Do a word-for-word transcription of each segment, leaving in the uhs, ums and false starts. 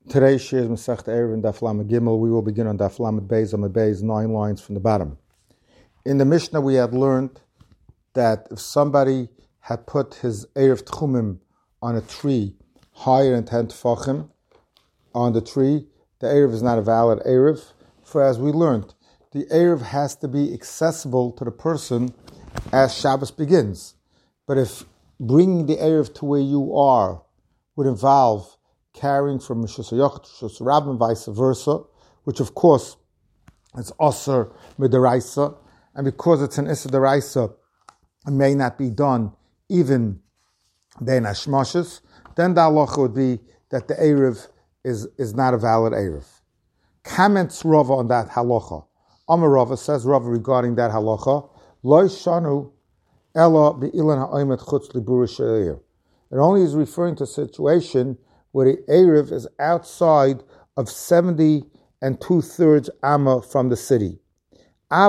Today's shir is Masechta Erev in Daf Lamed Gimel. We will begin on Daf Lamed Beis, Lamed Beis, nine lines from the bottom. In the Mishnah, we had learned that if somebody had put his Erev Tchumim on a tree higher than ten Tfachim on the tree, the Erev is not a valid Erev. For as we learned, the Erev has to be accessible to the person as Shabbos begins. But if bringing the Erev to where you are would involve carrying from Rishus HaYochid to Rishus HaRabim and vice versa, which of course is Aser Midaraisa, and because it's an Issa Daraisa, it may not be done even Bein Hashmashas, then the halacha would be that the Erev is, is not a valid Erev. Comments Rava on that halacha. Amar Rava says Rava regarding that halacha, Lo shanu ela be'ilan ha'omet chutz libura she'er. It only is referring to a situation where the Erev is outside of seventy and two-thirds Amma from the city. If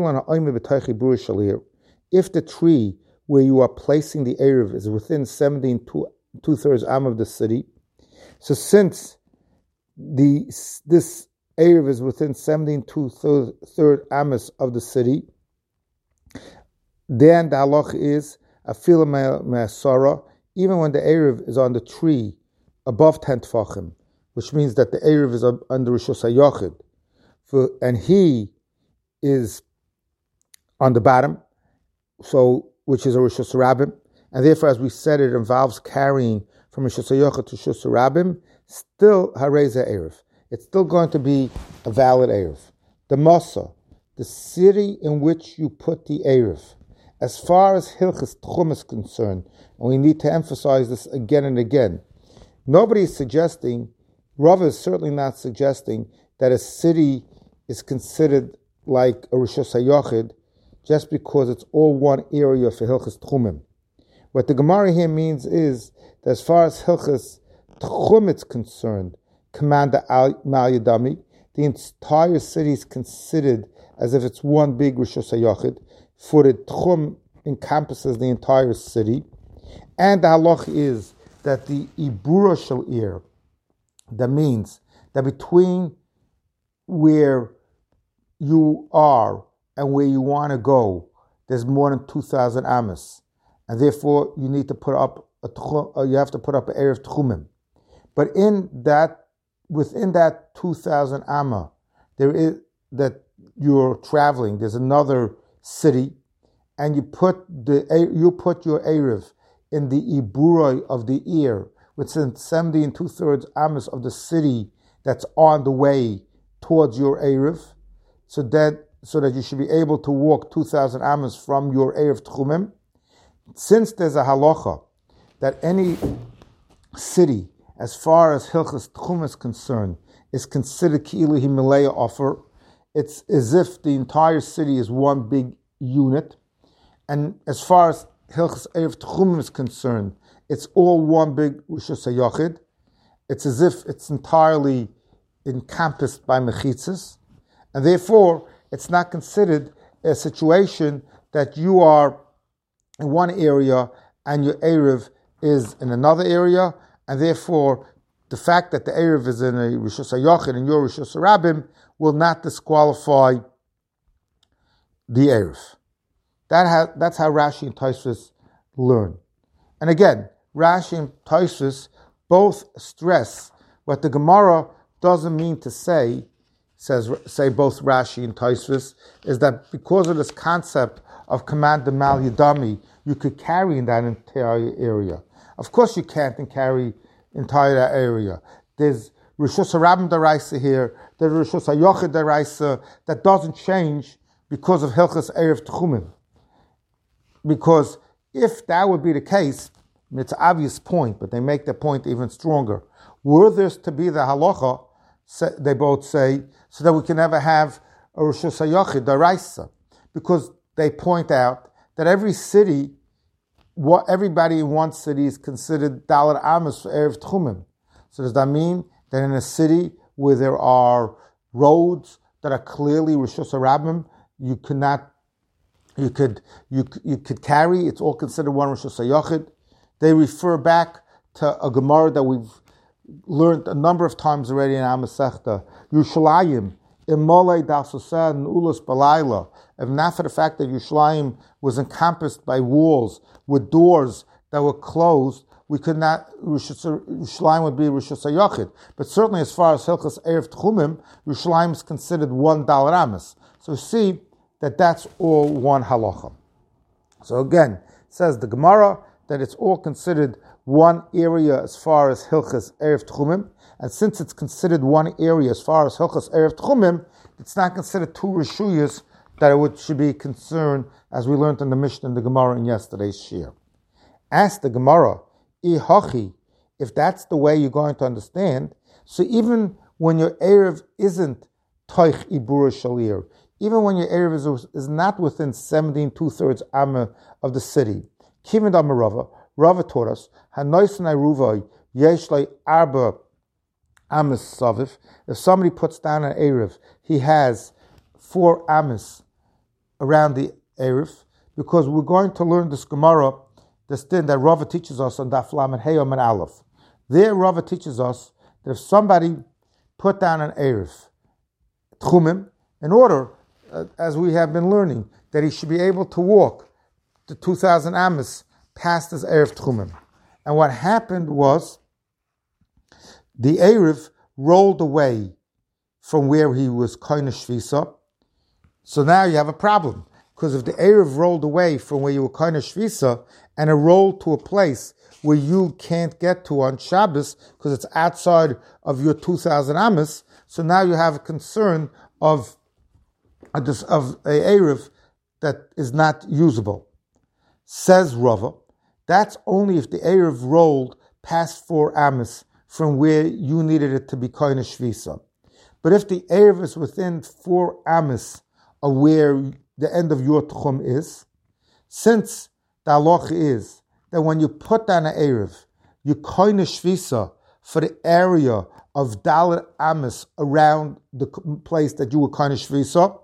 the tree where you are placing the Erev is within seventy and two-thirds Amma of the city, so since the this Erev is within seventy and two-thirds Ammas of the city, then the halach is Afila Me'asara, even when the Erev is on the tree above ten Tfachim, which means that the Erev is under Rishus HaYochid, and he is on the bottom, so which is a Rishus HaRabim, and therefore, as we said, it involves carrying from Rishus HaYochid to Rishus HaRabim, still Hareza Erev. It's still going to be a valid Erev. The Masa, the city in which you put the Erev, as far as Hilchas Tchum is concerned, and we need to emphasize this again and again, nobody is suggesting, Rava is certainly not suggesting, that a city is considered like a Rishus HaYochid just because it's all one area for Hilchas Tchumim. What the Gemara here means is that as far as Hilchas Tchum is concerned, Commander Mal Yadami, the entire city is considered as if it's one big Rishus HaYochid, for the Tchum encompasses the entire city, and the halach is that the Ibura Shel Ir, that means that between where you are and where you want to go, there's more than two thousand Amas, and therefore you need to put up a tchum, you have to put up an Erev Tchumim. But in that, within that two thousand Amma, there is that you're traveling. There's another city, and you put the you put your Erev in the Iburoi of the ear, within seventy and two-thirds Amos of the city that's on the way towards your Erev, so that so that you should be able to walk two thousand Amos from your Erev Tchumim. Since there's a halacha that any city, as far as Hilchas Tchum is concerned, is considered Ki'ilu Himalaya offer, it's as if the entire city is one big unit, and as far as Hilchas Erev Tchumim is concerned, it's all one big Rishus HaYochid. It's as if it's entirely encompassed by mechitzas, and therefore it's not considered a situation that you are in one area and your Erev is in another area, and therefore the fact that the Erev is in a Rishus HaYochid and your Rishus HaRabim will not disqualify the Erev. That ha- that's how Rashi and Tosfos learn. And again, Rashi and Tosfos both stress what the Gemara doesn't mean to say, says say both Rashi and Tosfos, is that because of this concept of command the Mal Yadami, you could carry in that entire area. Of course you can't and carry entire area. There's Rishus HaRabim Daraisa here, there's Rishus HaYochid Daraisa, that doesn't change because of Hilchas Erev Tchumim. Because if that would be the case, it's an obvious point, but they make the point even stronger. Were this to be the halacha, they both say, so that we can never have a Rishus HaYochid Daraisa, because they point out that every city, what everybody in one city is considered Dalet Amos for Erev Tchumim. So does that mean that in a city where there are roads that are clearly Rishus HaRabim, you cannot You could you you could carry, it's all considered one Rishus HaYochid. They refer back to a Gemara that we've learned a number of times already in Amasechta, Yerushalayim, Imolei Dasosan Ulas Balayla, if not for the fact that Yerushalayim was encompassed by walls with doors that were closed, we could not, Yerushalayim would be Rosh Hashanah. But certainly as far as Hilchas Erev Tchumim, Yerushalayim is considered one Dalar Amas. So see that that's all one halacha. So again, it says the Gemara that it's all considered one area as far as Hilchas Erev Tchumim, and since it's considered one area as far as Hilchas Erev Tchumim, it's not considered two Rishuyas that it would, should be concerned, as we learned in the Mishnah and the Gemara in yesterday's Shir. Ask the Gemara, Ihachi, if that's the way you're going to understand, so even when your Erev isn't Toich Ibura Shalir, even when your Erev is, is not within seventeen two-thirds Amma of the city, Kivad Amarava, Rava taught us, Hanoisanai Ruvai, Yeshlai Arba Amis Saviv. If somebody puts down an Erev, he has four Amis around the Erev, because we're going to learn this Gemara, this thing that Rava teaches us on Daf Lamed Heyom and Aleph. There, Rava teaches us that if somebody put down an Erev, Tchumim, in order, uh, as we have been learning, that he should be able to walk to two thousand Amis past his Erev Tchumim. And what happened was, the Erev rolled away from where he was Koine Shvisa. So now you have a problem. Because if the Erev rolled away from where you were Koine Shvisa, and it rolled to a place where you can't get to on Shabbos, because it's outside of your two thousand Amis, so now you have a concern of, of a Erev that is not usable. Says Rava, that's only if the Erev rolled past four Amis from where you needed it to be Koine Shvisa. But if the Erev is within four Amis of where the end of your Tchum is, since the halacha is that when you put down an Erev, you Koine Shvisa for the area of Dalet Amis around the place that you were Koine Shvisa,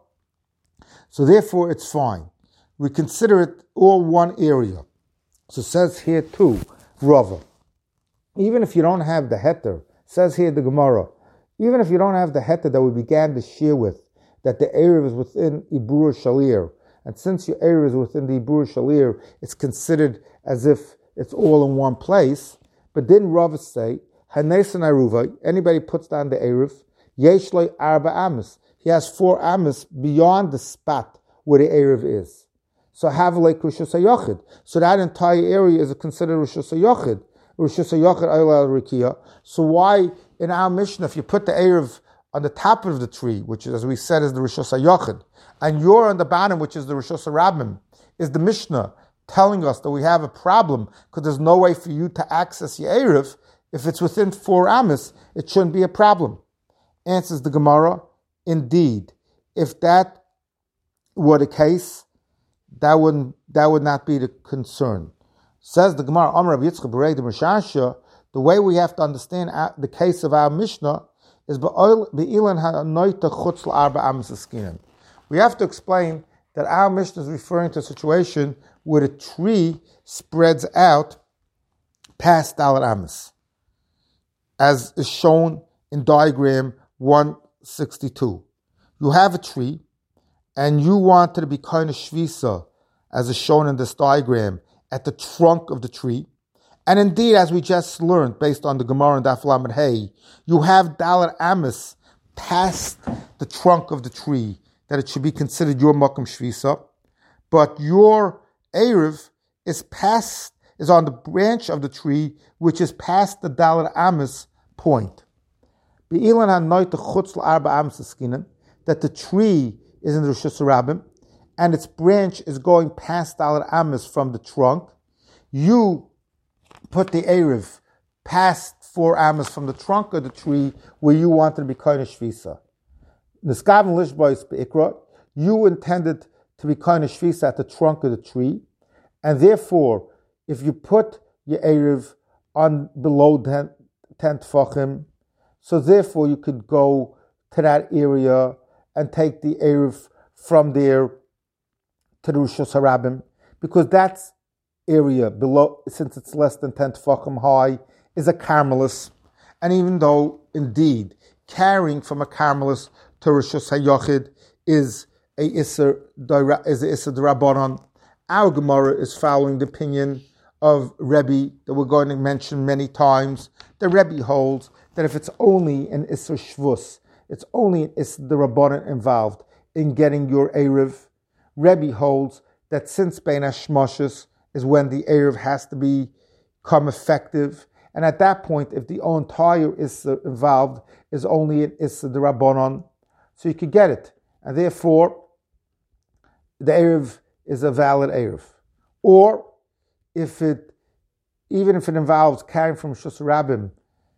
so therefore it's fine. We consider it all one area. So it says here too, Rava, even if you don't have the heter, says here the Gemara, even if you don't have the heter that we began the shir with, that the Erev is within Ibur Shalir, and since your Erev is within the Ibur Shalir, it's considered as if it's all in one place. But didn't Rava say, Hanesan Aruva, anybody puts down the Erev, Yeshloi Arba Amis, he has four Amis beyond the spot where the Erev is. So have like Rosh Hashanah. So that entire area is considered Rosh Hashanah. Rosh Hashanah Ayla Rikia. So why in our Mishnah, if you put the Erev on the top of the tree, which is, as we said, is the Rosh Hashanah, and you're on the bottom, which is the Rosh Hashanah, is the Mishnah telling us that we have a problem because there's no way for you to access your Erev? If it's within four Amis, it shouldn't be a problem. Answers the Gemara, indeed, if that were the case, that wouldn't that would not be the concern. Says the Gemara, Amar Rav Yitzchak Berei de Meshasha, the way we have to understand the case of our Mishnah is be'ilan ha'noita chutz la'arba amis askinan. We have to explain that our Mishnah is referring to a situation where the tree spreads out past Dalet Amis, as is shown in diagram one sixty-two. You have a tree, and you want it to be kind of shvisa, as is shown in this diagram, at the trunk of the tree. And indeed, as we just learned, based on the Gemara and Daf Lamed Hey, you have Dalet Amis past the trunk of the tree, that it should be considered your Makom Shvisa. But your Erev is past, is on the branch of the tree, which is past the Dalet Amis point. Be'ilan ha'noit chutz la'arba amis askinan, that the tree is in the Rosh Hashanah, and its branch is going past Dalet Amis from the trunk. You put the Erev past four Amis from the trunk of the tree where you wanted to be kind of Shvisa. Niskaven Lishbois Be'ikra, you intended to be kind of Shvisa at the trunk of the tree, and therefore, if you put your Erev on below ten, ten Tfachim, so therefore you could go to that area and take the Erev from there to the Rosh Hashanah, because that's area below, since it's less than ten Tfachim high, is a Carmelis, And even though, indeed, carrying from a Carmelist to Rishus HaYochid is a Isser is a Isser D'Rabbanan, our Gemara is following the opinion of Rebbe that we're going to mention many times. The Rebbe holds that if it's only an Isser Shvus, it's only an Isser D'Rabbanan involved in getting your Erev, Rebbe holds that since Bein HaShmoshes is when the Erev has to be, become effective, and at that point, if the entire Isser involved is only an Isser D'Rabbanan, so you could get it. And therefore, the Erev is a valid Erev. Or, if it, even if it involves carrying from Shus Rabbim,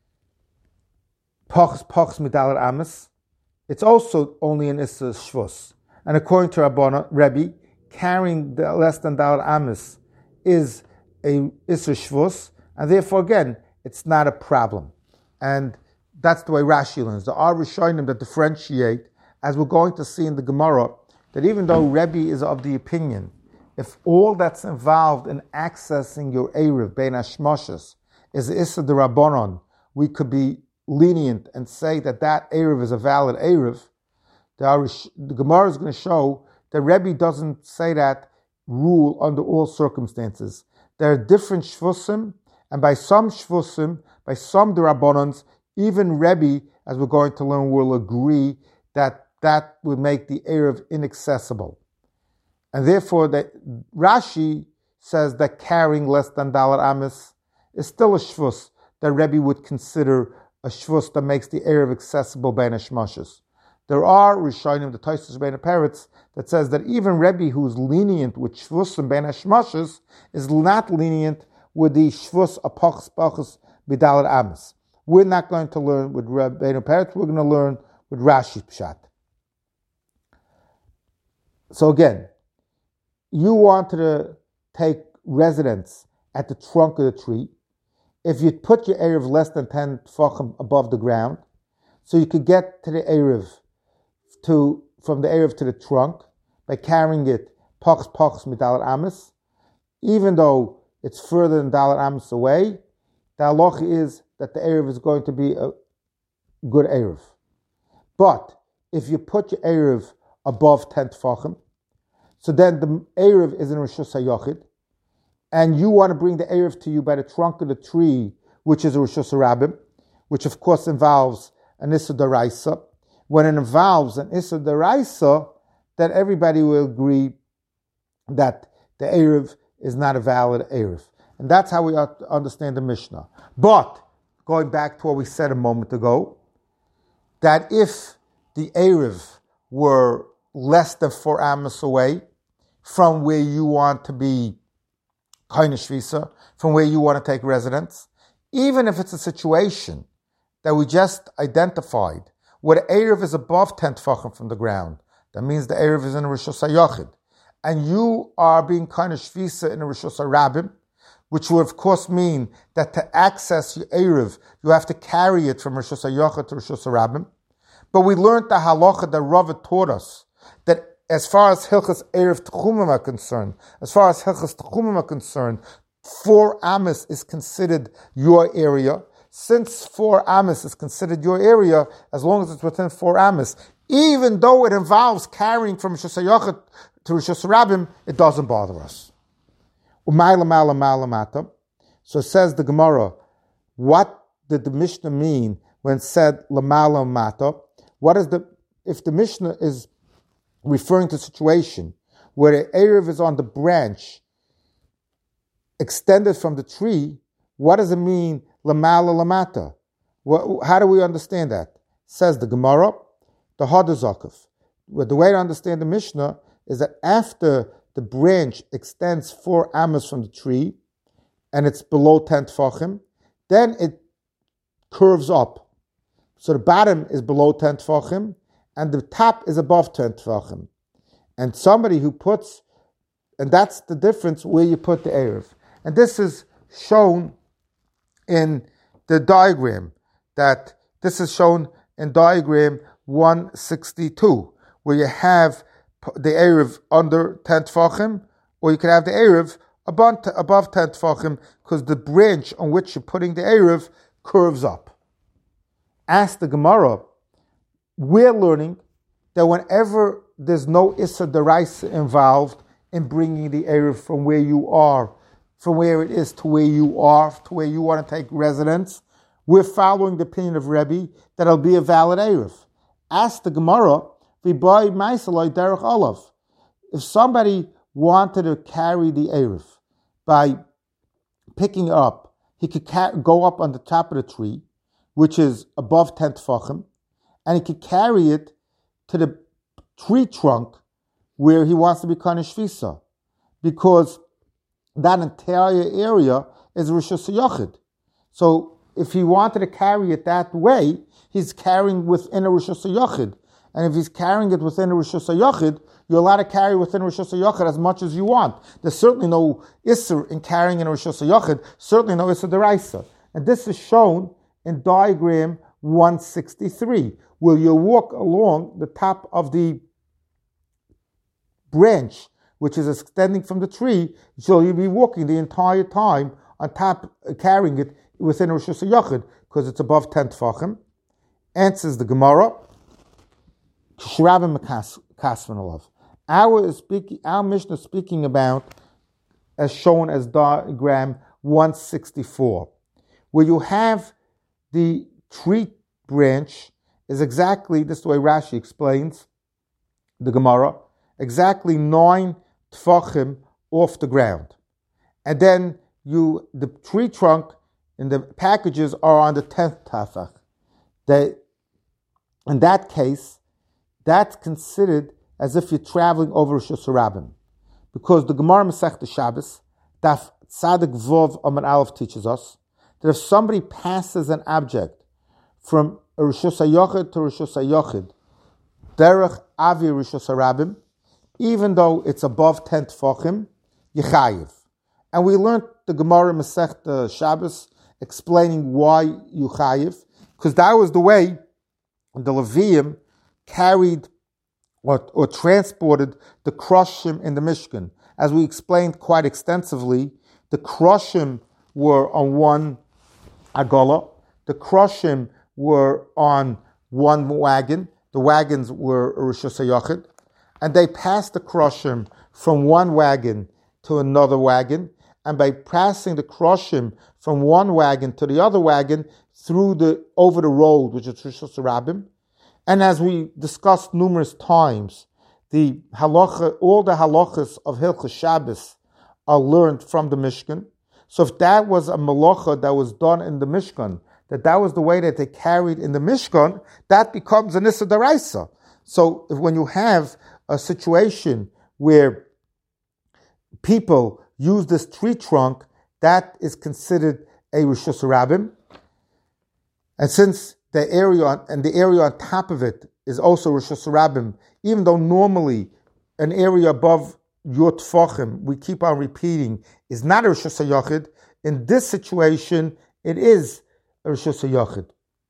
Pachs Pachs Midalar Amis, it's also only an Isser Shvus. And according to Rabbana, Rebbe, carrying the less than Dalar Amis is a Isser Shvus, and therefore, again, it's not a problem. And that's the way Rashi learns. There are Rishonim that differentiate, as we're going to see in the Gemara, that even though Rebbe is of the opinion, if all that's involved in accessing your Erev, Bein HaShmoshes, is Isser D'Rabbanan, we could be lenient and say that that Erev is a valid Erev. The, the Gemara is going to show that Rebbe doesn't say that rule under all circumstances. There are different Shvusim, and by some Shvusim, by some D'Rabbanans, even Rebbe, as we're going to learn, will agree that that would make the Erev inaccessible. And therefore, that Rashi says that carrying less than Dalar Amis is still a Shvus that Rebbe would consider a Shvus that makes the Erev accessible Bein HaShmoshes. There are Rishonim, the Tosfos Bein HaPeretz, that says that even Rebbe, who's lenient with Shvus and Bein HaShmoshes, is not lenient with the Shvus Apachs Pachas B'Dalar Amis. We're not going to learn with Rebbe Bein HaPeretz, we're going to learn with Rashi Pshat. So again, you wanted to take residence at the trunk of the tree. If you put your Erev less than ten tefachim above the ground, so you could get to the Erev, to from the Erev to the trunk, by carrying it pachs pachs midalar amis, even though it's further than dalar amis away, the halacha is that the Erev is going to be a good Erev. But if you put your Erev above ten tefachim, so then the Erev is in Rishus HaYochid, and you want to bring the Erev to you by the trunk of the tree, which is a Rishus HaRabbim, which of course involves an Issa D'Oraisa. When it involves an Issa D'Oraisa, then everybody will agree that the Erev is not a valid Erev. And that's how we understand the Mishnah. But, going back to what we said a moment ago, that if the Erev were less than four amos away from where you want to be Kaina Shvisa, from where you want to take residence, even if it's a situation that we just identified, where the Erev is above ten tefachim from the ground, that means the Erev is in a Rishus HaYochid, and you are being Kaina Shvisa in a Rishus HaRabbim, which would of course mean that to access your Erev, you have to carry it from Rishus HaYochid to Rishus HaRabbim. But we learned the halacha that Rava taught us, that as far as Hilchas Erev Tchumim are concerned, as far as Hilchas Tchumim are concerned, four amas is considered your area. Since four amas is considered your area, as long as it's within four amas, even though it involves carrying from Rishus HaYochid to Rishus HaRabbim, it doesn't bother us. Umayla mala mala mata. So says the Gemara, what did the Mishnah mean when it said lamala mata? What is the, if the Mishnah is referring to a situation where the Erev is on the branch extended from the tree, what does it mean lamala lamata? What, how do we understand that? Says the Gemara, the Hadazakov. Well, the way to understand the Mishnah is that after the branch extends four amos from the tree and it's below ten tefachim, then it curves up. So the bottom is below ten tefachim, and the top is above ten tefachim. And somebody who puts, and that's the difference where you put the Erev. And this is shown in the diagram, that this is shown in diagram one sixty-two, where you have the Erev under ten tefachim, or you can have the Erev above, above ten tefachim, because the branch on which you're putting the Erev curves up. Ask the Gemara, we're learning that whenever there's no Issa Deraisa involved in bringing the Erev from where you are, from where it is to where you are, to where you want to take residence, we're following the opinion of Rebbe that it'll be a valid Erev. Ask the Gemara, V'boi Maisaloi Derech Olav. If somebody wanted to carry the Erev by picking it up, he could ca- go up on the top of the tree, which is above ten tefachim, and he could carry it to the tree trunk where he wants to be Kanish Visa, because that entire area is Rosh Hashanah. So if he wanted to carry it that way, he's carrying within a Rosh Hashanah. And if he's carrying it within a Rosh Hashanah, you're allowed to carry within Rosh Hashanah as much as you want. There's certainly no Isser in carrying in Rosh Hashanah, certainly no Isser Deraisa. And this is shown in diagram one sixty-three, where you walk along the top of the branch, which is extending from the tree, so you'll be walking the entire time on top, uh, carrying it within Rosh Hashanah, because it's above ten tefachim. Answers the Gemara, Shrabim Kasvanolov. Our is speaking, our Mishnah is speaking about, as shown as diagram one sixty-four, where you have the tree branch is exactly, this is the way Rashi explains the Gemara, exactly nine tefachim off the ground. And then you, the tree trunk and the packages are on the tenth tefach. They, in that case, that's considered as if you're traveling over Rosh Hashanah, because the Gemara Masechta Shabbos, Daf Tzadik Vov Amar Aleph teaches us that if somebody passes an object from a Rosh Hashanah to Rosh Hashanah, Derech Avi Rosh Hashanah, even though it's above ten tefachim, Yechayiv. And we learned the Gemara Masechta Shabbos explaining why Yechayiv, because that was the way the Levium carried or, or transported the Krushim in the Mishkan. As we explained quite extensively, the Krushim were on one Agola, the Krushim were on one wagon, the wagons were Rosh Hashanah, and they passed the Krushim from one wagon to another wagon, and by passing the Krushim from one wagon to the other wagon through the over the road, which is Rosh Hashanah. And as we discussed numerous times, the halacha, all the halachas of Hilchos Shabbos are learned from the Mishkan. So if that was a malacha that was done in the Mishkan, that that was the way that they carried in the Mishkan, that becomes an Issa Deraisa. So if, when you have a situation where people use this tree trunk, that is considered a Rosh Hashanah. And since the area on, and the area on top of it is also Rosh Hashanah, even though normally an area above your tefachim, we keep on repeating, is not a Rosh Hashanah, in this situation, it is a Rosh Hashanah.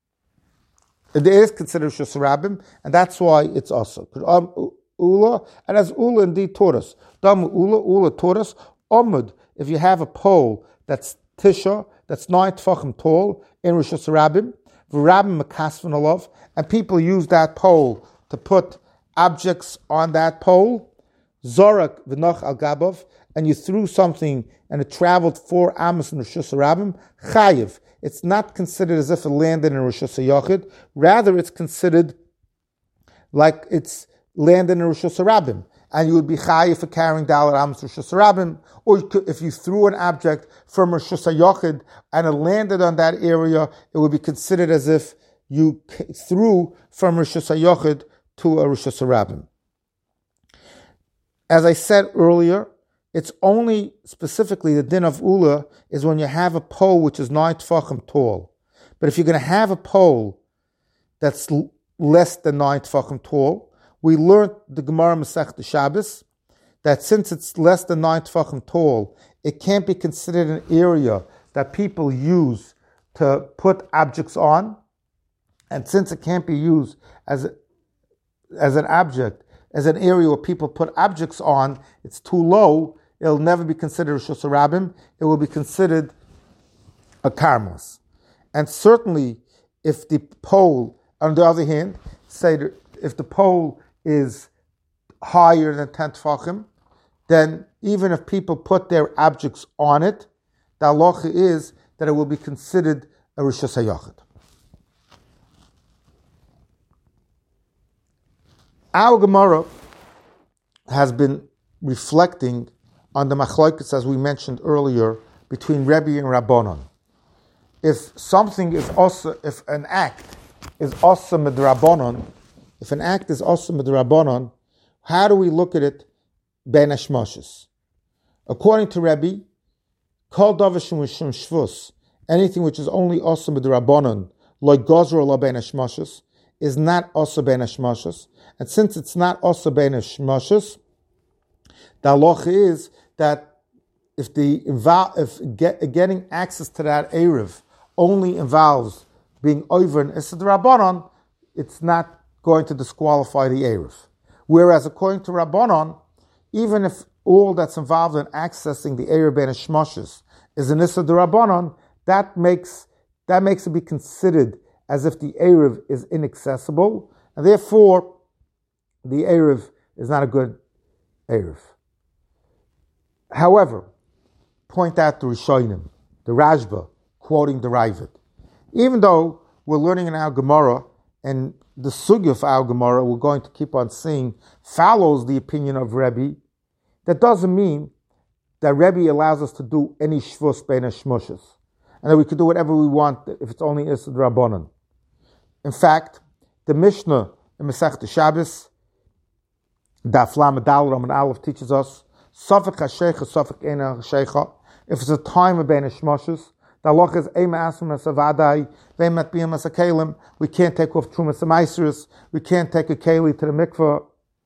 It is considered Rosh Hashanah, and that's why it's also. Ula, and as Ula indeed taught us, Dam Ula, Ula taught us, Omud, if you have a pole that's Tisha, that's nine tefachim tall, in Rosh Hashanah, V'rabim Makasvan Olav, and people use that pole to put objects on that pole, Zorak V'noch Al Gabov, and you threw something and it traveled four amos in Rosh Hashanah, Chayiv. It's not considered as if it landed in Rosh Hashanah, rather it's considered like it's landed in Rosh Hashanah. And you would be chayiv for carrying dalar amos Rosh Hashanah, or you could, if you threw an object from Rosh Hashanah and it landed on that area, it would be considered as if you threw from Rosh Hashanah to a Rosh Hashanah. As I said earlier, it's only specifically the din of Ula is when you have a pole which is nine tefachim tall. But if you're going to have a pole that's less than nine tefachim tall, we learned the Gemara Masechta Shabbos that since it's less than nine tefachim tall, it can't be considered an area that people use to put objects on. And since it can't be used as a, as an object, as an area where people put objects on, it's too low, it'll never be considered Rosh Hashanah, it will be considered a karmos. And certainly, if the pole, on the other hand, say that if the pole is higher than ten tefachim, then even if people put their objects on it, the halacha is that it will be considered a rishus hayachid. Our Gemara has been reflecting on the machlokes, as we mentioned earlier, between Rebbe and Rabbanon. If something is also, if an act is also midrabanon, if an act is also midrabanon, how do we look at it ben hashmashos? According to Rebbe, kol davar shemishum shvus, anything which is only also midrabanon, like gozro la ben hashmashos, is not also ben hashmashos. And since it's not also ben hashmashos, the halacha is that if the if get, getting access to that erev only involves being over an Issa Rabbanon, it's not going to disqualify the erev. Whereas according to Rabbanon, even if all that's involved in accessing the erev ben hashmashos is an Issa Rabbanon, that makes that makes it be considered as if the erev is inaccessible, and therefore the erev is not a good erev. However, point out the Rishonim, the Rashba, quoting the Ravid. Even though we're learning in our Gemara, and the sugya of our Gemara, we're going to keep on seeing, follows the opinion of Rebbe, that doesn't mean that Rebbe allows us to do any shvus bein hashmashos, and that we could do whatever we want if it's only Issa Rabbanon. In fact, the Mishnah in Masechta Shabbos, Daf Lamed Daled Amud Aleph, teaches us Safek HaSheikha, Safek Eina HaSheikha. If it's a time of Ben Hashmashos, the halacha is Eima Asum Asavadai, Veimat Biyam Asakalim. We can't take off Trumas Amaisris. We can't take a keli to the mikveh.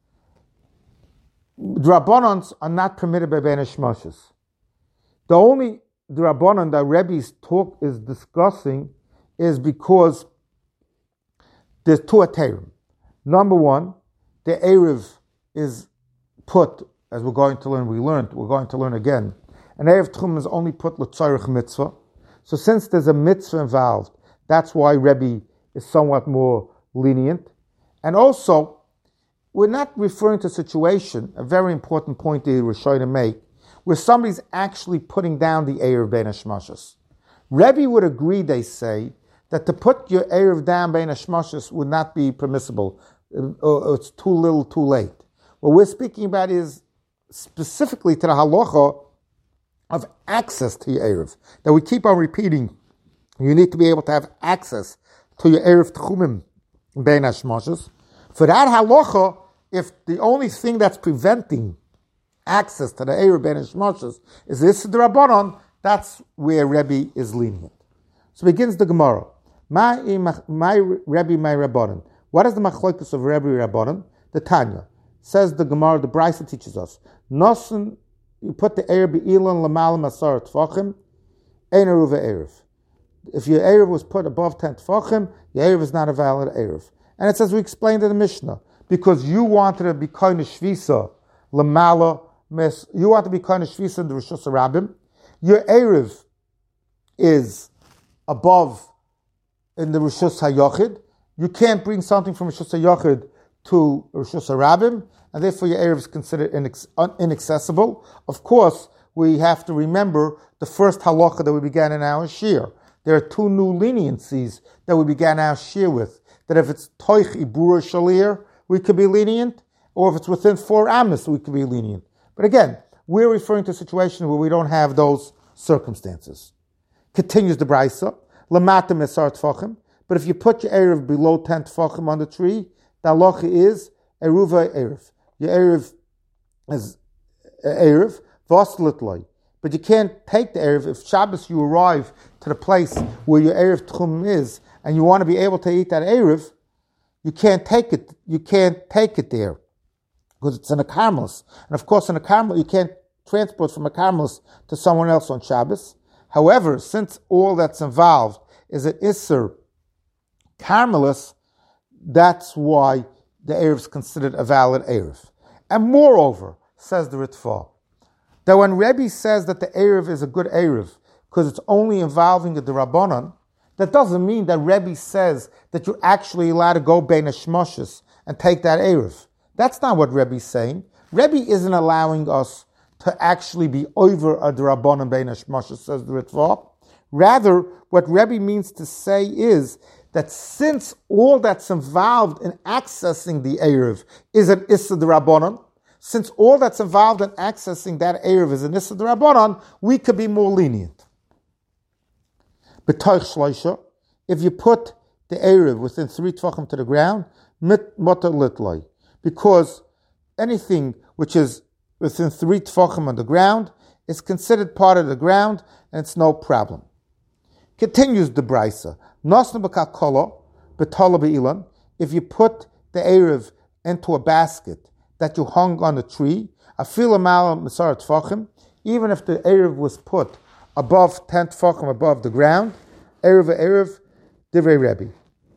Drabbanans are not permitted by Ben Hashmashos. The only Drabbanan that Rebbe's talk is discussing is because there's two aterim. Number one, the erev is put, as we're going to learn, we learned, we're going to learn again, an erev tchum is only put l'tzarech mitzvah. So since there's a mitzvah involved, that's why Rebbe is somewhat more lenient. And also, we're not referring to a situation, a very important point that we're trying to make, where somebody's actually putting down the erev ben hashmashos. Rebbe would agree, they say, that to put your erev down ben hashmashos would not be permissible, or it's too little, too late. What we're speaking about is specifically to the halacha of access to your erev. That we keep on repeating, you need to be able to have access to your erev tchumim ben hashmashos. For that halacha, if the only thing that's preventing access to the erev ben hashmashos is this the Rabbanon, that's where Rebbe is lenient. So begins the Gemara. My my Rebbe, my Rabbanon. What is the machlokes of Rebbe Rabbanon? The Tanya says the Gemara. The Brisa teaches us. Nosen, you put the erev be'ilan l'mal masar tefachim, ein eruva erev. If your erev was put above ten tefachim, your erev is not a valid erev. And it says, we explained in the Mishnah, because you wanted to be kind of shvisa l'mala mes. You want to be kind of shvisa in the Rishus Rabbim. Your erev is above in the Rishus HaYochid. You can't bring something from Rishus HaYochid to Rishus HaRabim, and therefore your erev is considered inex- inaccessible. Of course, we have to remember the first halacha that we began in our shir. There are two new leniencies that we began our shir with. That if it's toich ibura shalir, we could be lenient, or if it's within four amos, we could be lenient. But again, we're referring to a situation where we don't have those circumstances. Continues the Brisa, lamata mesar tfachim. But if you put your erev below ten tfachim on the tree, the halacha is eruva erev. Your erev is erev voslitloi. But you can't take the erev. If Shabbos you arrive to the place where your erev tchum is, and you want to be able to eat that erev, you can't take it. You can't take it there because it's in a karmelis. And of course, in a karmelis, you can't transport from a karmelis to someone else on Shabbos. However, since all that's involved is an isser karmelis, that's why the erev is considered a valid erev. And moreover, says the Ritva, that when Rebbe says that the erev is a good erev because it's only involving the Rabbanon, that doesn't mean that Rebbe says that you're actually allowed to go Bein Hashmoshes and take that Erev. That's not what Rebbe's saying. Rebbe isn't allowing us to actually be over a D'Rabbanan Bein Hashmoshes, says the Ritva. Rather, what Rebbe means to say is that since all that's involved in accessing the Erev is an Issa D'Rabbanan, since all that's involved in accessing that Erev is an Issa D'Rabbanan, we could be more lenient. B'toich shloisha, if you put the Erev within three tvachim to the ground, mit motor litloi, because anything which is within three tvachim on the ground is considered part of the ground, and it's no problem. Continues the brisa. Nosna b'kakola b'tola b'ilan. If you put the Erev into a basket that you hung on a tree, afila mala misar tfachim, even if the Erev was put above ten tfachim above the ground, Erev Erev, divrei Rebbe.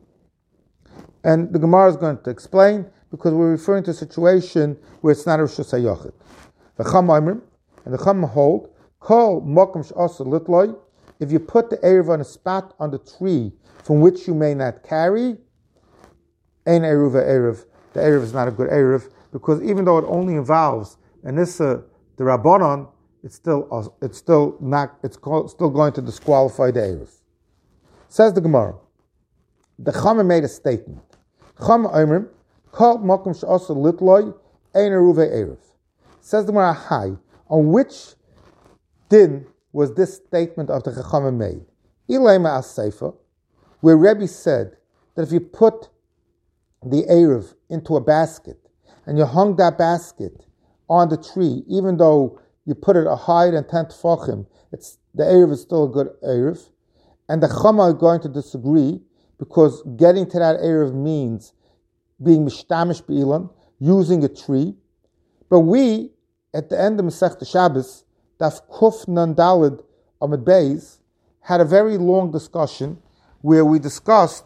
And the Gemara is going to explain, because we're referring to a situation where it's not a Rishus HaYochid. The Chum Oimrim, and the Chum hold, Kol Mokum Sh'asa Litloi, if you put the Erev on a spot on the tree from which you may not carry, Ein Eruv Erev, the Erev is not a good Erev, because even though it only involves an Issa, the Rabbanon, it's still it's still not it's still going to disqualify the Erev. Says the Gemara, the Chama made a statement. Chama Oimrim, Kol Mokum Sh'asa Litloi, Ein Eruv Erev. Says the Gemara, hi, on which din was this statement of the Chachama made? Ilayma as Seifa, where Rebbe said that if you put the Erev into a basket and you hung that basket on the tree, even though you put it a higher than ten tefachim, it's the Erev is still a good Erev. And the Chama are going to disagree, because getting to that Erev means being mishtamish be'ilan, using a tree. But we, at the end of Masechta Shabbos, Daf Kuf Nun Daled Amud Beis, had a very long discussion where we discussed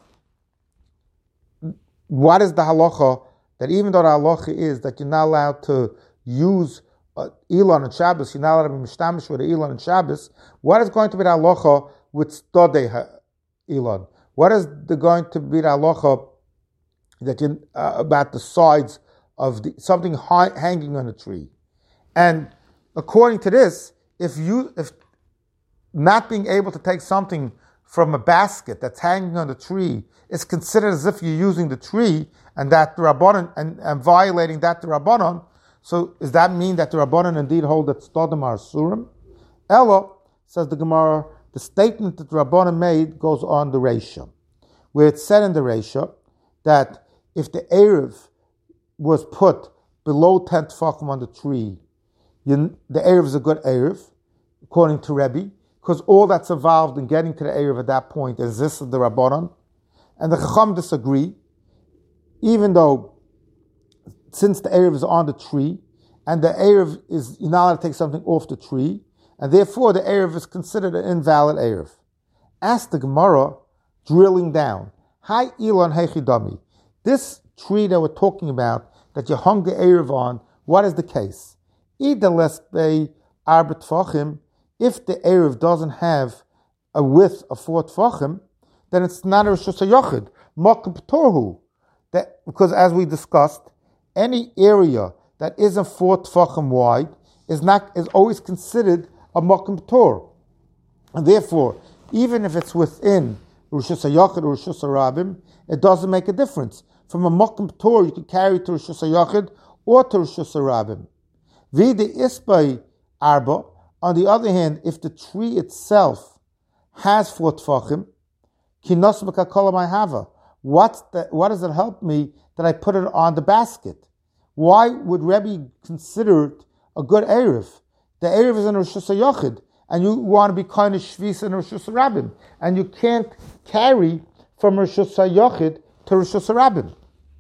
what is the halacha, that even though the halacha is that you're not allowed to use uh, Elon and Shabbos, you're not allowed to be mishtamish with Elon and Shabbos, what is going to be the halacha with Stodei Elon? What is the, going to be the halacha that you, uh, about the sides of the, something high, hanging on a tree? And according to this, if you if not being able to take something from a basket that's hanging on the tree is considered as if you're using the tree and that the Rabbanon and, and violating that the Rabbanon, so does that mean that the Rabbanon indeed hold that Stodim are Surim? Elo, says the Gemara, the statement that the Rabbanon made goes on the Reisha, where it said in the Reisha that if the Erev was put below ten tefachim on the tree, you, the Erev is a good Erev, according to Rebbe, because all that's involved in getting to the Erev at that point is this of the Rabbanon. And the Chacham disagree, even though since the Erev is on the tree, and the Erev is, you're not allowed to take something off the tree, and therefore the Erev is considered an invalid Erev. Ask the Gemara, drilling down, Hi Elon Hechidami, this tree that we're talking about, that you hung the Erev on, what is the case? Either let's say Arba Tfachim, if the Erev doesn't have a width of four Tfachim, then it's not a Rishus HaYochid, Mokum P'torhu. That, because as we discussed, any area that isn't four Tfachim wide is not is always considered a Mokum P'tor. And therefore, even if it's within Rishus HaYochid or Rishus HaRabim, it doesn't make a difference. From a Mokum P'tor, you can carry to Rishus HaYochid or to Rishus HaRabim. V'de Isbai Arba, on the other hand, if the tree itself has four Tfachim, Kinos B'kakola Ma'hava, what's the, what does it help me that I put it on the basket? Why would Rebbe consider it a good Erev? The Erev is in Rishus HaYochid, and you want to be kind of Shvis in Rishus HaRabim, and you can't carry from Rishus HaYochid to Rishus HaRabim.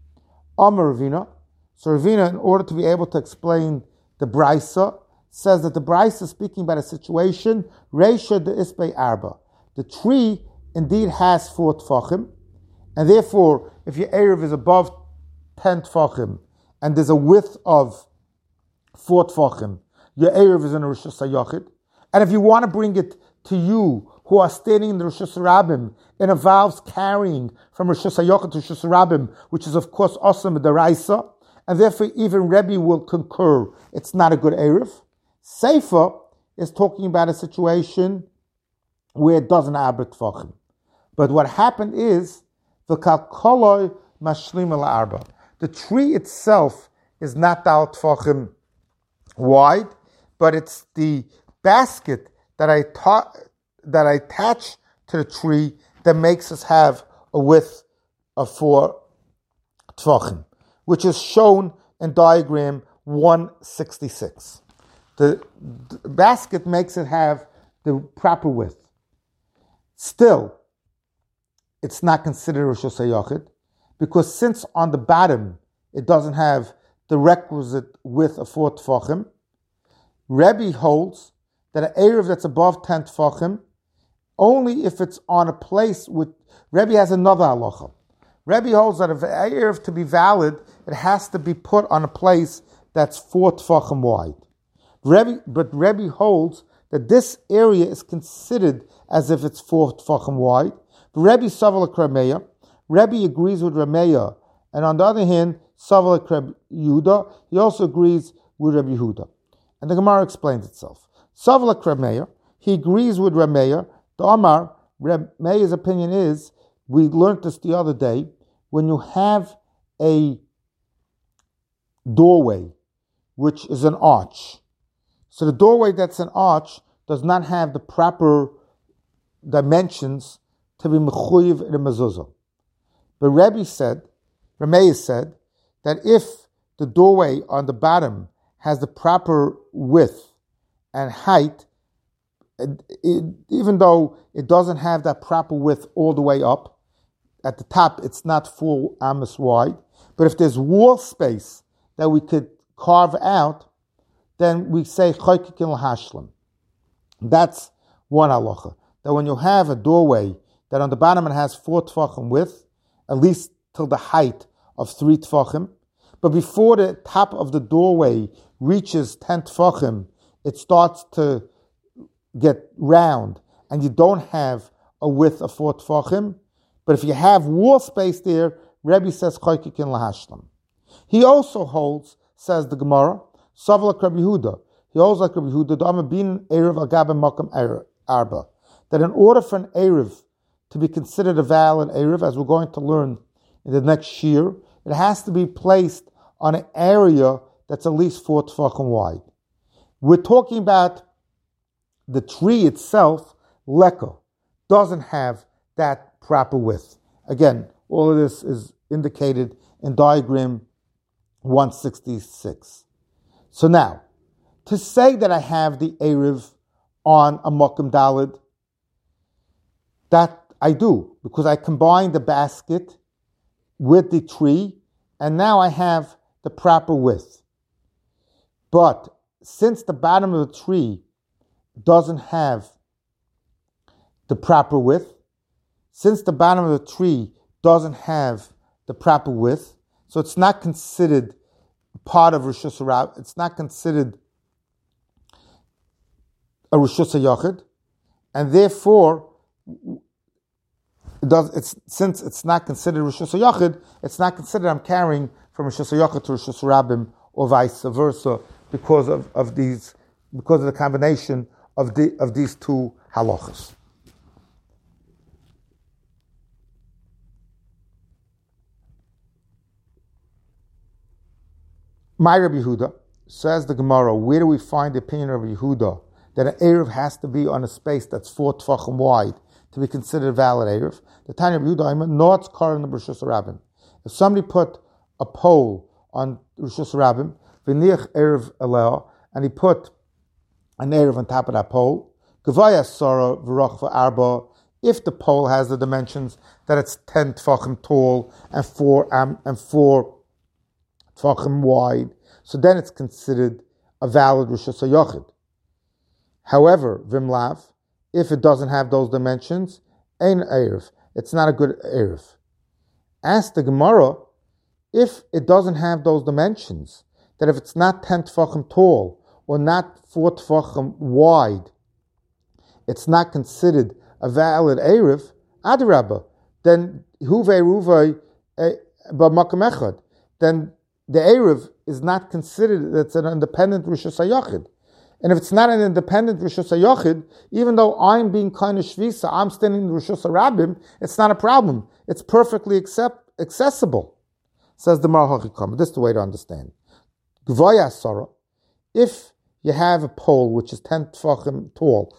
Amar Ravina. So Ravina, in order to be able to explain the Brisa, says that the Brisa is speaking about a situation, Reisha de Isbei Arba. The tree indeed has four Tfachim, and therefore, if your Erev is above ten Tfachim, and there's a width of four Tfachim, your Erev is in a Rishus HaYochid. And if you want to bring it to you who are standing in the Rosh Hashanah, it involves carrying from Rosh Hashanah to Rosh Hashanah, which is of course awesome Daraisa, and therefore even Rebbe will concur it's not a good Erev. Sefer is talking about a situation where it doesn't have Tvachim. But what happened is, the kalkoloi mashlim arba. The tree itself is not Dal Tvachim wide, but it's the basket that I ta- that I attach to the tree that makes us have a width of four Tvachim, which is shown in diagram one sixty-six. The, the basket makes it have the proper width. Still, it's not considered Rosh Hashanah because since on the bottom it doesn't have the requisite width of four Tfachim, Rebbe holds that an Erev that's above ten Tfachim, only if it's on a place with, Rebbe has another halacha. Rebbe holds that if an Erev to be valid, it has to be put on a place that's four Tfachim wide. Rebbe, but Rebbe holds that this area is considered as if it's four Tfachim wide. Rebbe Savalak Rameya, Rebbe agrees with Rameya, and on the other hand, Savalak Reb Yehuda, he also agrees with Rebbe Yehuda. And the Gemara explains itself. Savalak Rameya, he agrees with Rameya. The Amar, Rameya's opinion is, we learned this the other day, when you have a doorway, which is an arch. So the doorway that's an arch does not have the proper dimensions to be mechuyev in a mezuzah. But Rebbe said, Rameya said, that if the doorway on the bottom has the proper width and height, it, it, even though it doesn't have that proper width all the way up, at the top it's not full amos wide, but if there's wall space that we could carve out, then we say choykikin l'hashlim. That's one halacha. That when you have a doorway that on the bottom it has four tefachim width, at least till the height of three tefachim, but before the top of the doorway reaches ten tefachim, it starts to get round, and you don't have a width of four tefachim. But if you have wall space there, Rebbe says choykikin l'hashlim. He also holds, says the Gemara, Savalak Rabbi Yehuda. He holds like Rabbi Yehuda, Dama bin Erev al Gaben Makam Arba, that in order for an Erev to be considered a valid Erev, as we're going to learn in the next year, it has to be placed on an area that's at least four tefachim wide. We're talking about the tree itself, Leka, doesn't have that proper width. Again, all of this is indicated in diagram one sixty-six. So now, to say that I have the Erev on a Mokum Dalid, that I do, because I combine the basket with the tree, and now I have the proper width. But since the bottom of the tree doesn't have the proper width, since the bottom of the tree doesn't have the proper width, so it's not considered part of Rosh Hashanah, it's not considered a Rosh Hashanah, and therefore, it does, it's, since it's not considered Rosh Hashanah, it's not considered I'm carrying from Rosh Hashanah to Rosh Hashanah or vice versa because of, of these, because of the combination of the of these two halachas. My Rabbi Yehuda, says the Gemara, where do we find the opinion of Rabbi Yehuda that an Erev has to be on a space that's four tefachim wide to be considered a valid Erev? The Tanya Rabbi Yehuda, I'm not it's called in the Rosh Hashanah. If somebody put a pole on Rosh Hashanah, v'niach Erev aleh, and he put an Erev on top of that pole, Gevaya Sara v'roch v'arba, if the pole has the dimensions that it's ten tefachim tall and four um, and four tefachim wide, so then it's considered a valid Rosh Hashanah. However, Vimlav, if it doesn't have those dimensions, ein Erev, it's not a good Erev. Ask the Gemara, if it doesn't have those dimensions, that if it's not ten tefachim tall or not four tefachim wide, it's not considered a valid Erev, Adrabah, then Huve Ruve B'Makam Echad, then the Erev is not considered, it's an independent Rishus HaYachid. And if it's not an independent Rishus HaYachid, even though I'm being kind of Shvisa, I'm standing in Rishus HaRabim, it's not a problem. It's perfectly accept, accessible, says the Mar HaChikam. This is the way to understand. Gvaya Sarah, if you have a pole which is ten tefachim tall,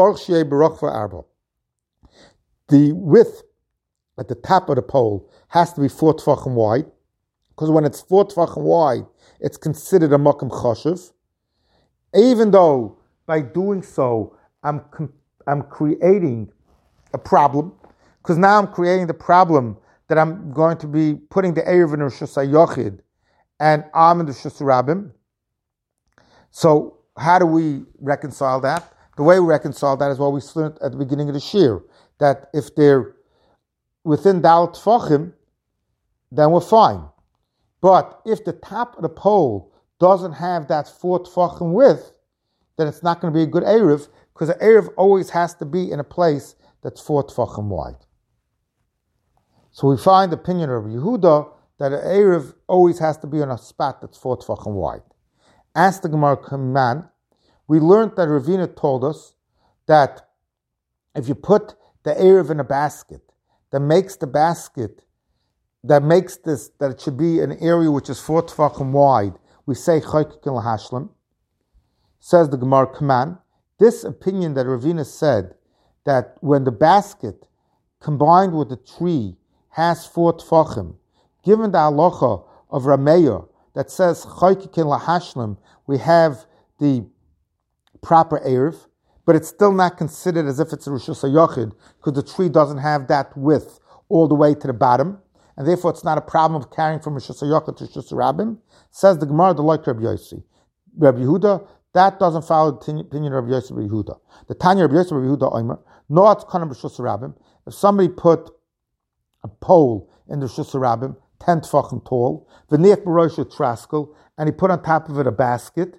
the width at the top of the pole has to be four tefachim wide, because when it's four tefachim wide, it's considered a makam chashiv. Even though by doing so, I'm I'm creating a problem, because now I'm creating the problem that I'm going to be putting the Erev in Rishus HaYachid, and I'm in the Rishus HaRabim. So how do we reconcile that? The way we reconcile that is what we learned at the beginning of the shir, that if they're within Dal Tfachim, then we're fine. But if the top of the pole doesn't have that four Tfachim width, then it's not going to be a good Erev, because the Erev always has to be in a place that's four Tfachim wide. So we find the opinion of Yehuda that an Erev always has to be on a spot that's four Tfachim wide. As the Gemara Kaman, we learned that Ravina told us that if you put the Erev in a basket, that makes the basket, that makes this, that it should be an area which is four Tfachim wide, we say Chaykikin Lahashlam. Says the Gemara Kaman, this opinion that Ravina said, that when the basket combined with the tree has four Tfachim, given the halacha of Rameya that says Chaykikin Lahashlam, we have the proper Erev, but it's still not considered as if it's a Rishus HaYachid, because the tree doesn't have that width all the way to the bottom, and therefore it's not a problem of carrying from Rishus HaYachid to Rishus HaRabim. Says the Gemara, the like Rabbi Yossi. Rabbi Yehuda, that doesn't follow the opinion of Rabbi Yossi Rabbi Yehuda. The Tanya Rabbi Yossi Rabbi Yehuda Omer, no it's kind of Rishus HaRabim. If somebody put a pole in the Rishus HaRabim, ten tefachim tall, v'niach b'rosh traskel, and he put on top of it a basket,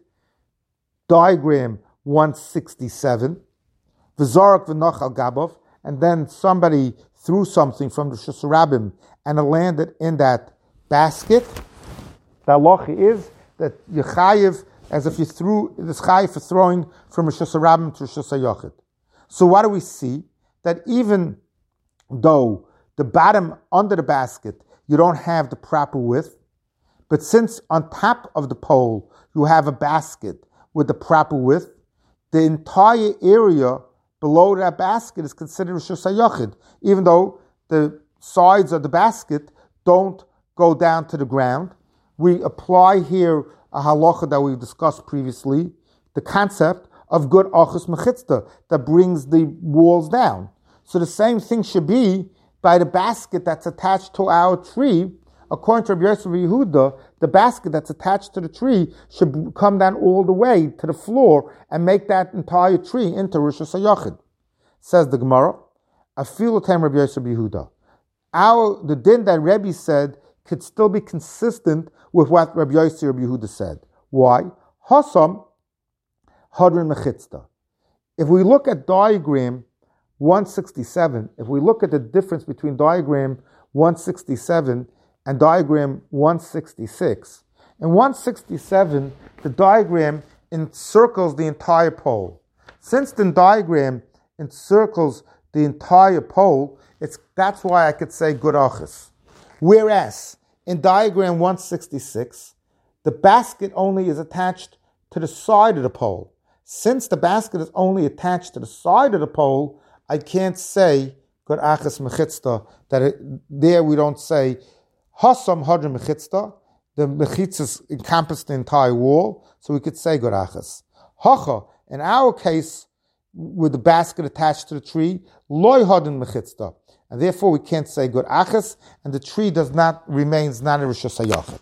diagram one sixty-seven, v'zarak v'noch al gabov, and then somebody threw something from the Rishus HaRabim and it landed in that basket. The halacha is that you chayiv, as if you threw, this chayiv for throwing from Rishus HaRabim to Rishus HaYachid. So what do we see? That even though the bottom under the basket, you don't have the proper width, but since on top of the pole you have a basket with the proper width, the entire area below that basket is considered Rishus HaYachid, even though the sides of the basket don't go down to the ground. We apply here a halacha that we discussed previously, the concept of good achos mechitzta, that brings the walls down. So the same thing should be by the basket that's attached to our tree. According to Rabbi Yosef Yehuda, the basket that's attached to the tree should come down all the way to the floor and make that entire tree into Rishus HaYachid. Says the Gemara, Afilu Tem Rabbi Yosef Yehuda. Our, the din that Rebbe said could still be consistent with what Rabbi Yosef Rabbi Yehuda said. Why? Hasam Hadrin Mechitzta. If we look at diagram one sixty-seven, if we look at the difference between diagram one sixty-seven and diagram one sixty-six, in one sixty-seven, the diagram encircles the entire pole. Since the diagram encircles the entire pole, it's that's why I could say good achos. Whereas in diagram one sixty-six, the basket only is attached to the side of the pole. Since the basket is only attached to the side of the pole, I can't say good achos mechitzta, that it, there we don't say hasam hadrim mechitzta, the mechitzas encompass the entire wall, so we could say good achos. Hacha, in our case, with the basket attached to the tree, loy hadrim mechitzta, and therefore we can't say good achos, and the tree does not remains not a Rishus HaYachid.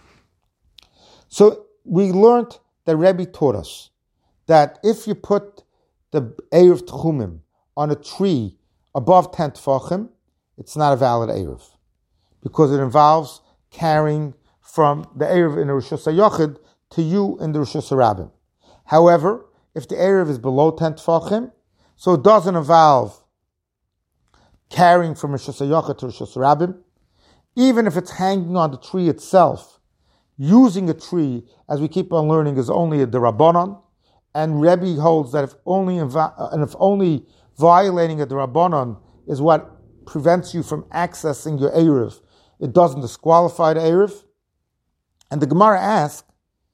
So we learned that Rebbe taught us that if you put the Erev Tchumim on a tree above ten Tfachim, it's not a valid Erev, because it involves carrying from the Erev in the Rishus HaYachid to you in the Rishus HaRabim. However, if the Erev is below ten Tfachim, So it doesn't involve carrying from Rosh Hashanah to Rosh Hashanah. Even if it's hanging on the tree itself, using a tree, as we keep on learning, is only a Derabanan, and Rebbe holds that if only and if only violating a Derabanan is what prevents you from accessing your Erev, it doesn't disqualify the Erev. And the Gemara asks,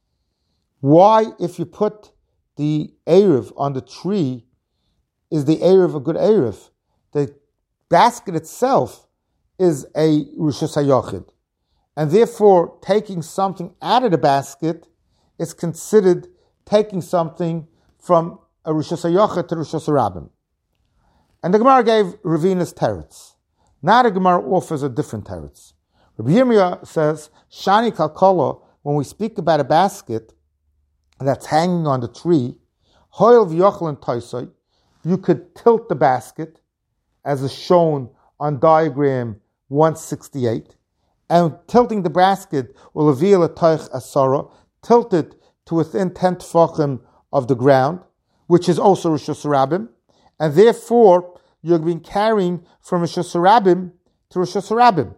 why, if you put the Erev on the tree, is the Erev a good Erev? The basket itself is a Rosh Hashanah, and therefore taking something out of the basket is considered taking something from a Rosh Hashanah to Rosh Hashanah. And the Gemara gave Ravina's teretz. Now the Gemara offers a different teretz. Rabbi Yirmiyah says, Shani Kalkola, when we speak about a basket that's hanging on the tree, Hoil v'yochel and Taisai, you could tilt the basket, as is shown on diagram one sixty-eight, and tilting the basket will reveal a taich asara, tilt it to within ten tefachim of the ground, which is also Rosh Hashanah, and therefore you're being carrying from Rosh Hashanah to Rosh Hashanah.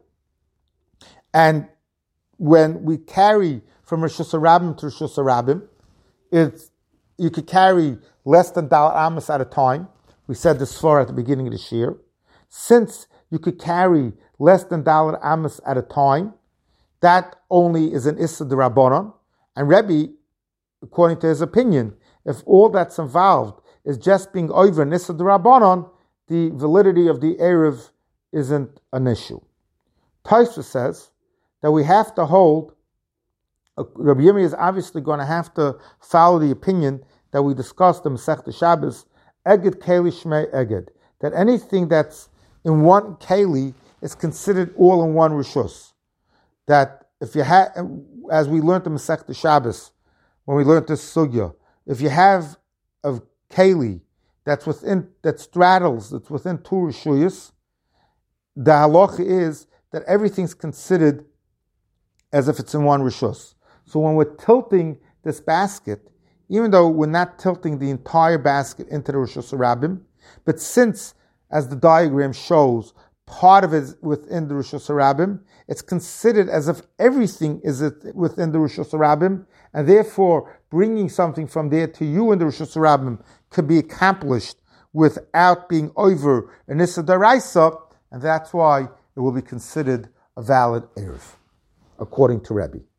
And when we carry from Rosh Hashanah to Rosh Hashanah, it's you could carry less than Dal Amos at a time. We said this far at the beginning of this year. Since you could carry less than Dal Amos at a time, that only is an Issa D'Rabbanan. And Rebbe, according to his opinion, if all that's involved is just being over an Issa D'Rabbanan, the validity of the Erev isn't an issue. Tosfos says that we have to hold, uh, Rabbi Yirmiyah is obviously going to have to follow the opinion that we discussed in Masechta Shabbos, Eged Keli Shmei Eged, that anything that's in one Keli is considered all in one Rishus. That if you have, as we learned in Masechta Shabbos, when we learned this Sugya, if you have a Keli that's within, that straddles, that's within two Rishuyas, the halacha is that everything's considered as if it's in one Rishus. So when we're tilting this basket, even though we're not tilting the entire basket into the Rosh Hashanah, but since, as the diagram shows, part of it is within the Rosh Hashanah, it's considered as if everything is within the Rosh Hashanah, and therefore bringing something from there to you in the Rosh Hashanah could be accomplished without being over an Issa D'Oraisa, and that's why it will be considered a valid Erev, according to Rebbe.